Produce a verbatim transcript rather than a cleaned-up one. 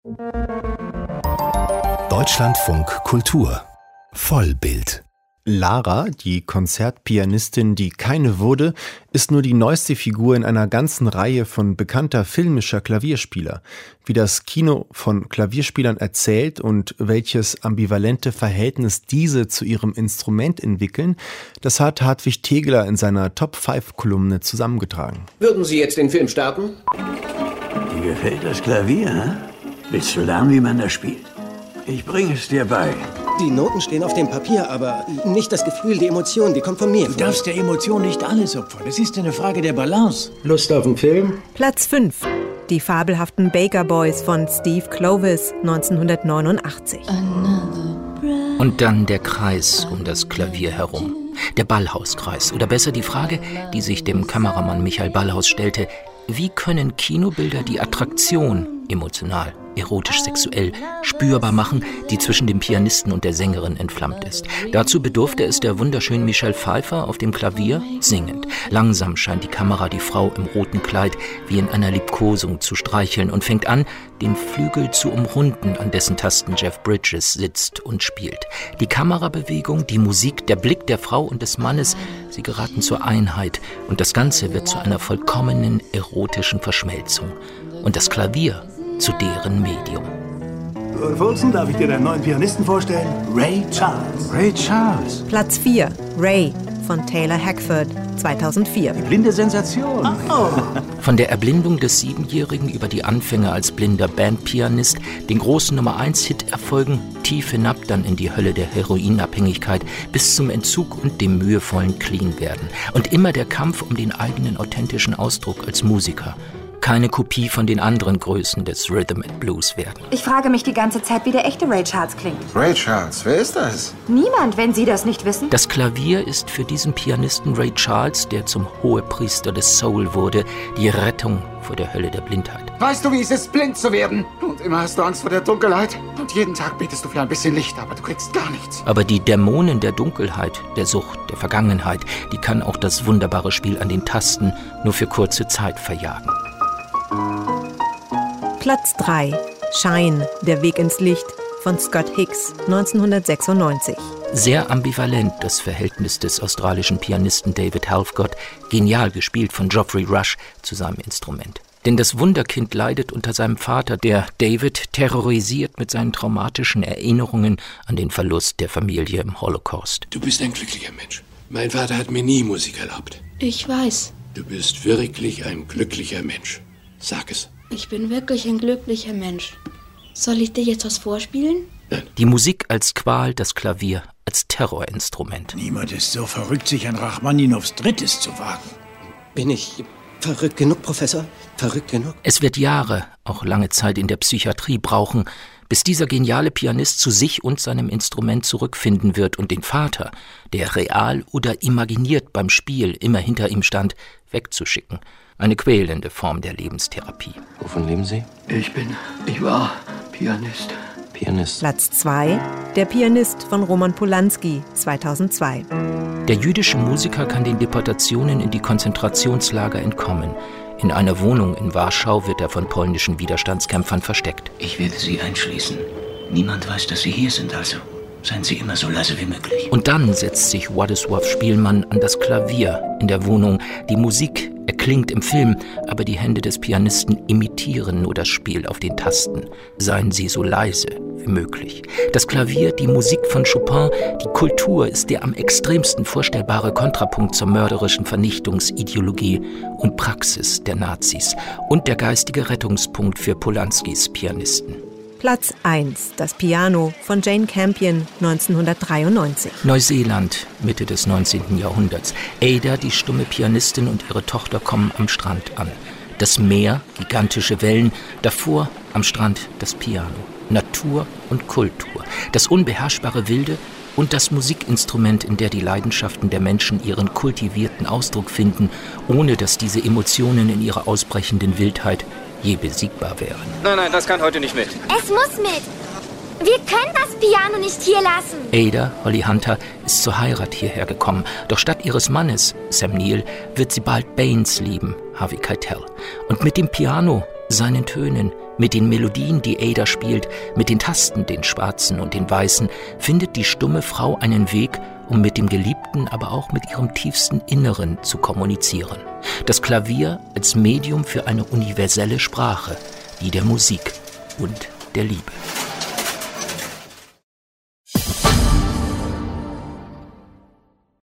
Deutschlandfunk Kultur Vollbild. Lara, die Konzertpianistin, die keine wurde, ist nur die neueste Figur in einer ganzen Reihe von bekannter filmischer Klavierspieler. Wie das Kino von Klavierspielern erzählt und welches ambivalente Verhältnis diese zu ihrem Instrument entwickeln, das hat Hartwig Tegeler in seiner Top fünf Kolumne zusammengetragen. Würden Sie jetzt den Film starten? Dir gefällt das Klavier, hä? Willst du lernen, wie man das spielt? Ich bringe es dir bei. Die Noten stehen auf dem Papier, aber nicht das Gefühl, die Emotion, die kommt von mir. Du darfst der Emotion nicht alles opfern. Das ist eine Frage der Balance. Lust auf einen Film? Platz fünf. Die fabelhaften Baker Boys von Steve Clovis, neunzehnhundertneunundachtzig. Und dann der Kreis um das Klavier herum. Der Ballhauskreis. Oder besser die Frage, die sich dem Kameramann Michael Ballhaus stellte: Wie können Kinobilder die Attraktion emotional, erotisch, sexuell spürbar machen, die zwischen dem Pianisten und der Sängerin entflammt ist? Dazu bedurfte es der wunderschönen Michelle Pfeiffer auf dem Klavier singend. Langsam scheint die Kamera die Frau im roten Kleid wie in einer Liebkosung zu streicheln und fängt an, den Flügel zu umrunden, an dessen Tasten Jeff Bridges sitzt und spielt. Die Kamerabewegung, die Musik, der Blick der Frau und des Mannes, sie geraten zur Einheit und das Ganze wird zu einer vollkommenen erotischen Verschmelzung. Und das Klavier zu deren Medium. Und Fulton, darf ich dir deinen neuen Pianisten vorstellen? Ray Charles. Ray Charles. Platz vier. Ray von Taylor Hackford, zweitausendvier. Die blinde Sensation. Oh. Von der Erblindung des Siebenjährigen über die Anfänge als blinder Bandpianist, den großen Nummer eins Hit erfolgen, tief hinab dann in die Hölle der Heroinabhängigkeit, bis zum Entzug und dem mühevollen Clean-Werden. Und immer der Kampf um den eigenen authentischen Ausdruck als Musiker. Keine Kopie von den anderen Größen des Rhythm and Blues werden. Ich frage mich die ganze Zeit, wie der echte Ray Charles klingt. Ray Charles, wer ist das? Niemand, wenn Sie das nicht wissen. Das Klavier ist für diesen Pianisten Ray Charles, der zum Hohepriester des Soul wurde, die Rettung vor der Hölle der Blindheit. Weißt du, wie es ist, blind zu werden? Und immer hast du Angst vor der Dunkelheit. Und jeden Tag betest du für ein bisschen Licht, aber du kriegst gar nichts. Aber die Dämonen der Dunkelheit, der Sucht, der Vergangenheit, die kann auch das wunderbare Spiel an den Tasten nur für kurze Zeit verjagen. Platz drei. Shine, der Weg ins Licht von Scott Hicks, neunzehnhundertsechsundneunzig. Sehr ambivalent das Verhältnis des australischen Pianisten David Helfgott, genial gespielt von Geoffrey Rush, zu seinem Instrument. Denn das Wunderkind leidet unter seinem Vater, der David terrorisiert mit seinen traumatischen Erinnerungen an den Verlust der Familie im Holocaust. Du bist ein glücklicher Mensch. Mein Vater hat mir nie Musik erlaubt. Ich weiß. Du bist wirklich ein glücklicher Mensch. Sag es. Ich bin wirklich ein glücklicher Mensch. Soll ich dir jetzt was vorspielen? Nein. Die Musik als Qual, das Klavier als Terrorinstrument. Niemand ist so verrückt, sich an Rachmaninows Drittes zu wagen. Bin ich verrückt genug, Professor? Verrückt genug? Es wird Jahre, auch lange Zeit in der Psychiatrie brauchen, bis dieser geniale Pianist zu sich und seinem Instrument zurückfinden wird und den Vater, der real oder imaginiert beim Spiel immer hinter ihm stand, wegzuschicken. Eine quälende Form der Lebenstherapie. Wovon leben Sie? Ich bin, ich war Pianist. Pianist. Platz zwei. Der Pianist von Roman Polanski, zweitausendzwei. Der jüdische Musiker kann den Deportationen in die Konzentrationslager entkommen. In einer Wohnung in Warschau wird er von polnischen Widerstandskämpfern versteckt. Ich werde Sie einschließen. Niemand weiß, dass Sie hier sind, also seien Sie immer so leise wie möglich. Und dann setzt sich Władysław Spielmann an das Klavier in der Wohnung. Die Musik erklingt im Film, aber die Hände des Pianisten imitieren nur das Spiel auf den Tasten. Seien sie so leise wie möglich. Das Klavier, die Musik von Chopin, die Kultur ist der am extremsten vorstellbare Kontrapunkt zur mörderischen Vernichtungsideologie und Praxis der Nazis und der geistige Rettungspunkt für Polanskis Pianisten. Platz eins. Das Piano von Jane Campion, neunzehnhundertdreiundneunzig. Neuseeland, Mitte des neunzehnten Jahrhunderts. Ada, die stumme Pianistin, und ihre Tochter kommen am Strand an. Das Meer, gigantische Wellen, davor am Strand das Piano. Natur und Kultur, das unbeherrschbare Wilde und das Musikinstrument, in der die Leidenschaften der Menschen ihren kultivierten Ausdruck finden, ohne dass diese Emotionen in ihrer ausbrechenden Wildheit je besiegbar wären. Nein, nein, das kann heute nicht mit. Es muss mit. Wir können das Piano nicht hier lassen. Ada, Holly Hunter, ist zur Heirat hierher gekommen. Doch statt ihres Mannes, Sam Neill, wird sie bald Baines lieben, Harvey Keitel. Und mit dem Piano seinen Tönen, mit den Melodien, die Ada spielt, mit den Tasten, den schwarzen und den weißen, findet die stumme Frau einen Weg, um mit dem Geliebten, aber auch mit ihrem tiefsten Inneren zu kommunizieren. Das Klavier als Medium für eine universelle Sprache, die der Musik und der Liebe.